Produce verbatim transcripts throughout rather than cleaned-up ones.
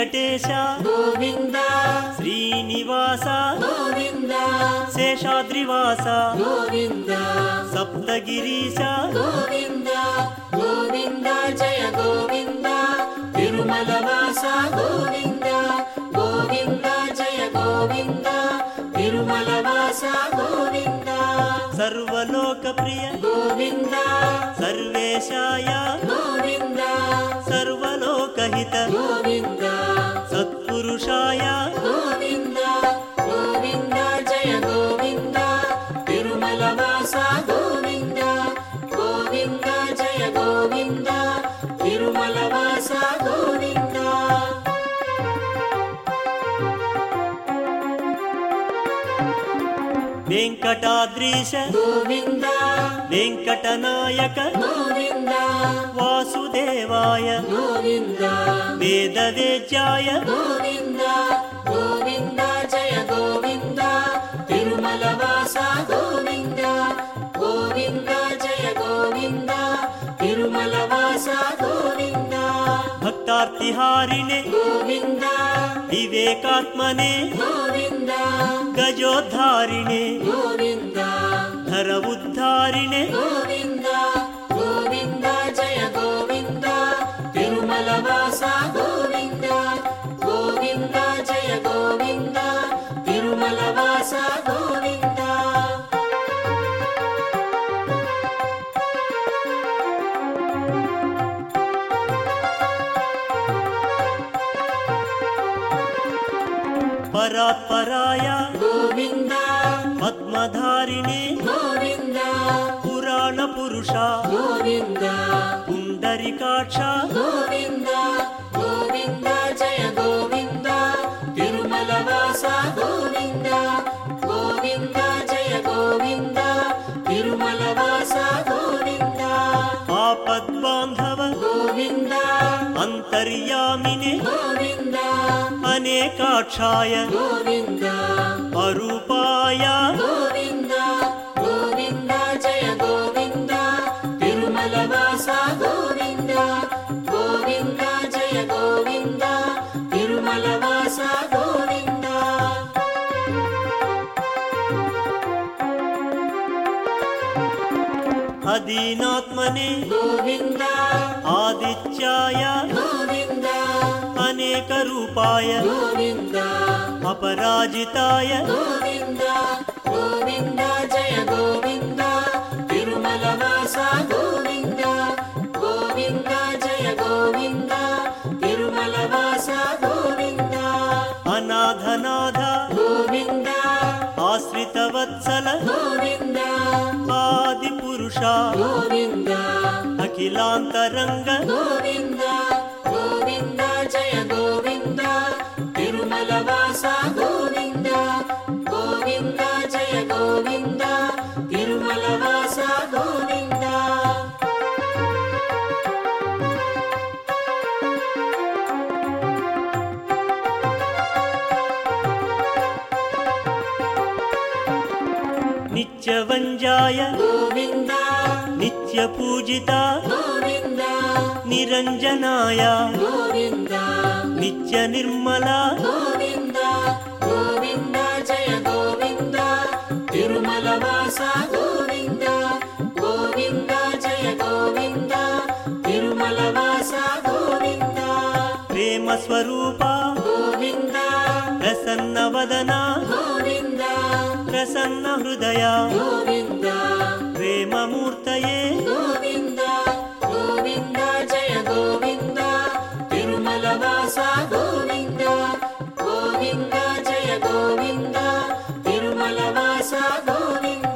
వెంకటేశ గోవింద శ్రీనివాస గోవింద శేషాద్రివాస గోవింద సప్తగిరీశ గోవింద గోవింద జయ గోవింద తిరుమల వాస గోవింద గోవింద జయ గోవింద తిరుమల వాస గోవింద సర్వలోక ప్రియ గోవింద సర్వేశాయ గోవింద సర్వలోకహిత గోవింద సత్పురుషాయ గోవింద గోవింద జయ గోవింద తిరుమల వాస గోవింద గోవింద జయ గోవింద తిరుమల వాస గోవింద వెంకటాద్రీశ గోవింద వెంకటనాయక గోవింద వాసుదేవాయ గోవింద వేదవేద్యాయ గోవింద గోవింద జయ గోవింద తిరుమల వాస గోవింద గోవింద జయ గోవింద తిరుమల వాస గోవింద భక్తార్తిహారిణే గోవింద వివేకాత్మనే గోవింద గజోద్ధారిణే గోవింద ధర ఉద్ధారిణే గోవింద గోవింద జయ గోవింద తిరుమల వాస గోవింద గోవింద జయ గోవింద తిరుమల వాస గోవింద పరాత్పరాయ గోవింద పద్మధారిణే గోవింద పురాణ పురుష గోవింద పుండరికాక్ష గోవింద గోవింద జయ గోవింద తిరుమల వాస గోవింద గోవింద జయ గోవింద తిరుమల వాస గోవింద ఆపద్బాంధవ గోవింద అంతర్యామినే గోవింద అనేకాక్షాయ గోవింద అరూపాయ గోవింద గోవింద జయ గోవింద తిరుమల వాస గోవింద గోవింద జయ గోవింద తిరుమల వాస గోవింద అదీనాత్మనే గోవింద ఆదిత్యాయ గోవింద అనేక రూపాయ గోవింద అపరాజితాయ గోవింద గోవింద జయ గోవింద తిరుమల వాస గోవింద గోవింద జయ గోవింద తిరుమల వాస గోవింద అనాథనాథ గోవింద ఆశ్రితవత్సల గోవింద ఆది పురుష గోవింద అఖిలాంతరంగ గోవింద గోవింద జయ గోవింద తిరుమల వాస గోవింద గోవింద జయ గోవింద తిరుమల వాస గోవింద నిత్యవంజాయ గోవింద నిత్య పూజిత గోవింద నిరంజనాయ గోవింద నిత్య నిర్మల గోవింద గోవింద జయ గోవింద తిరుమల వాస గోవింద గోవింద జయ గోవింద తిరుమల వాస గోవింద ప్రేమ స్వరూప గోవింద ప్రసన్న వదన గోవింద ప్రసన్న హృదయ గోవింద ప్రేమమూర్తయే గోవింద గోవింద జయ గోవింద తిరుమల వాస గోవింద గోవింద జయ గోవింద తిరుమల వాస గోవింద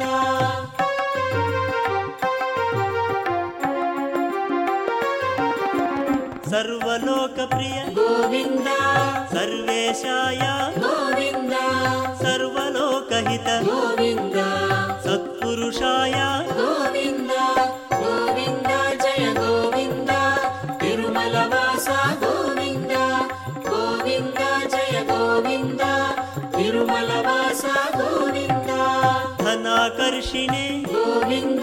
సర్వలోక ప్రియ గోవింద సర్వేశాయ గోవింద సర్వలోకహిత గోవింద సత్పురుషాయ గోవింద గోవింద జయ గోవింద తిరుమల వాస గోవింద గోవింద జయ గోవింద తిరుమల వాస గోవింద ధనాకర్షిణే గోవింద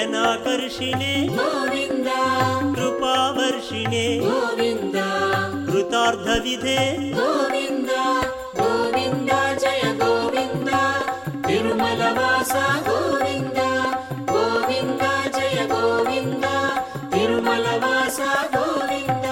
జనాకర్షిణే గోవింద కృపావర్షిణే గోవింద కృతార్థ విధే గోవింద గోవింద జయ గోవింద తిరుమల వాస గోవింద గోవింద జయ గోవింద తిరుమల వాస గోవింద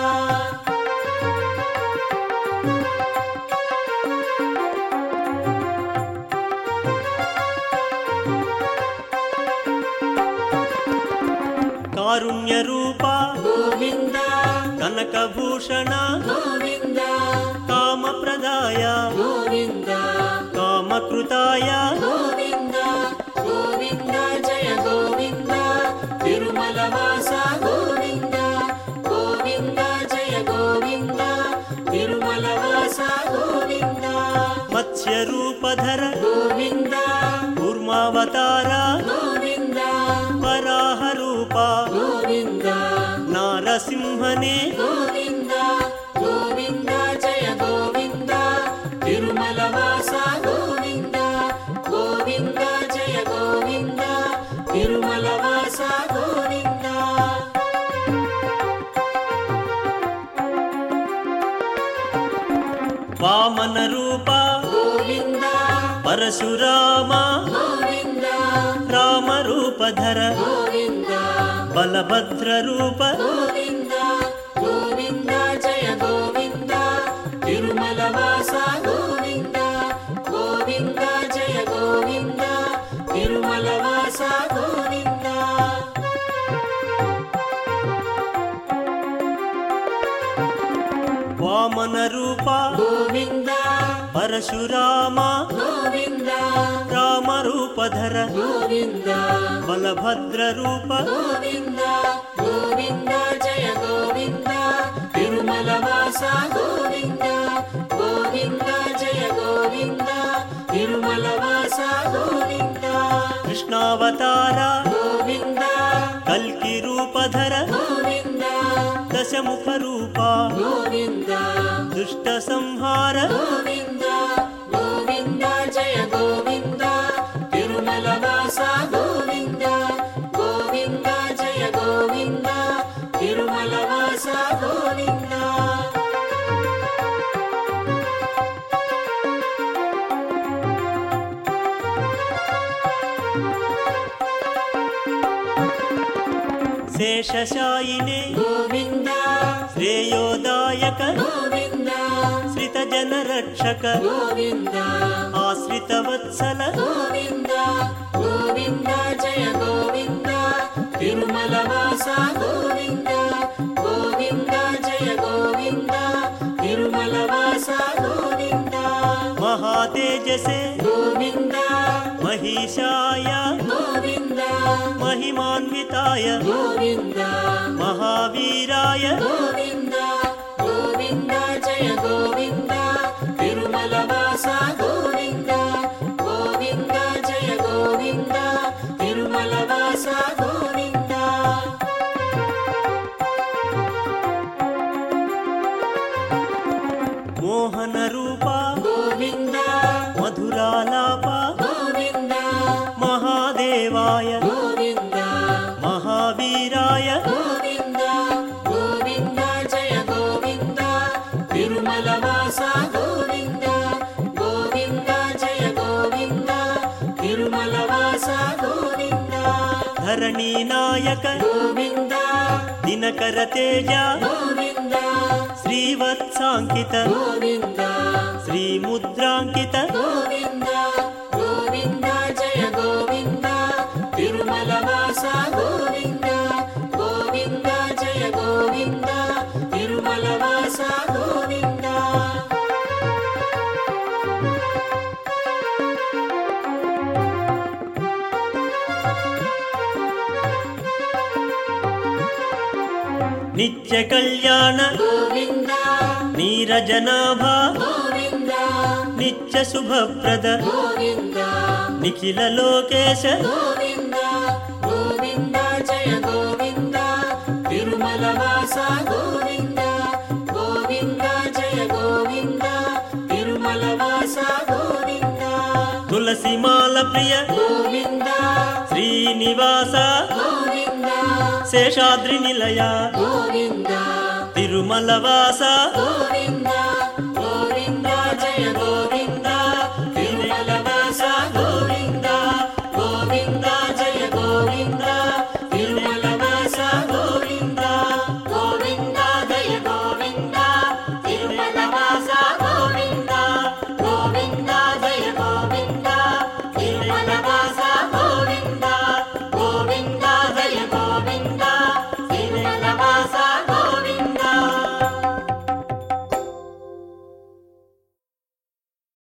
కారుణ్య రూప గోవింద కనకభూషణ గోవింద కామప్రదాయ గోవింద కామకృతాయ గోవింద గోవింద జయ గోవింద తిరుమల వాస గోవింద గోవింద జయ గోవింద తిరుమల వాస గోవింద మత్స్య రూపధర గోవింద కూర్మావతార గోవింద వరాహ రూప గోవింద నారసింహనే గోవింద గోవింద జయ గోవింద తిరుమల వాస గోవింద గోవింద జయ గోవింద తిరుమల వాస గోవింద వామన రూప గోవింద పరశురామ గోవింద రామ రూపధర గోవింద బలభద్ర రూప గోవింద గోవింద జయ గోవింద తిరుమల వాస గోవింద గోవింద జయ గోవింద తిరుమల వాస గోవింద వామన రూప గోవింద పరశురామ గోవింద రామ రూపధర గోవింద బలభద్ర రూప గోవింద గోవింద జయ గోవింద తిరుమల వాస గోవింద గోవింద జయ గోవింద తిరుమల వాస గోవింద కృష్ణావతార గోవింద కల్కి రూపధర గోవింద దశముఖ రూప గోవింద దుష్ట సంహార గోవింద గోవింద జయ గోవింద తిరుమల వాస గోవింద గోవింద జయ గోవింద తిరుమల వాస గోవింద శేషశాయినే గోవింద శ్రేయోదాయక గోవింద శ్రితజన రక్షక గోవింద ఆశ్రిత వత్సల గోవింద గోవింద జయ గోవింద తిరుమల వాస గోవింద గోవింద జయ గోవింద తిరుమల వాస గోవింద మహాతేజసే గోవింద మహిషాయ గోవింద మహిమాన్వితాయ గోవింద మహావీరాయ గోవింద గోవింద జయ గోవింద తిరుమల వాస గోవింద గోవింద జయ గోవింద తిరుమల వాస గోవింద మోహన రూప గోవింద మధురాలాప గోవింద మహాదేవాయ గోవింద మహావీరాయ గోవింద గోవింద జయ గోవింద తిరుమల వాస గోవింద గోవింద జయ గోవింద తిరుమల వాస గోవింద ధరణీ నాయక గోవింద దినకర తేజ గోవింద శ్రీవత్సాంకిత గోవింద శ్రీముద్రాంకిత గోవింద గోవింద జయ గోవింద తిరుమల వాస గోవింద గోవింద జయ గోవింద తిరుమల వాస గోవింద నిత్య కళ్యాణ గోవింద నీరజనాభ గోవింద నిత్య శుభప్రద గోవింద నిఖిల లోకేశ గోవింద గోవింద జయ గోవింద తిరుమల వాస గోవింద గోవింద జయ గోవింద తిరుమల వాస గోవింద తులసిమాల ప్రియ గోవింద శ్రీనివాస గోవింద శేషాద్రి నిలయ గోవింద తిరుమల వాస గోవింద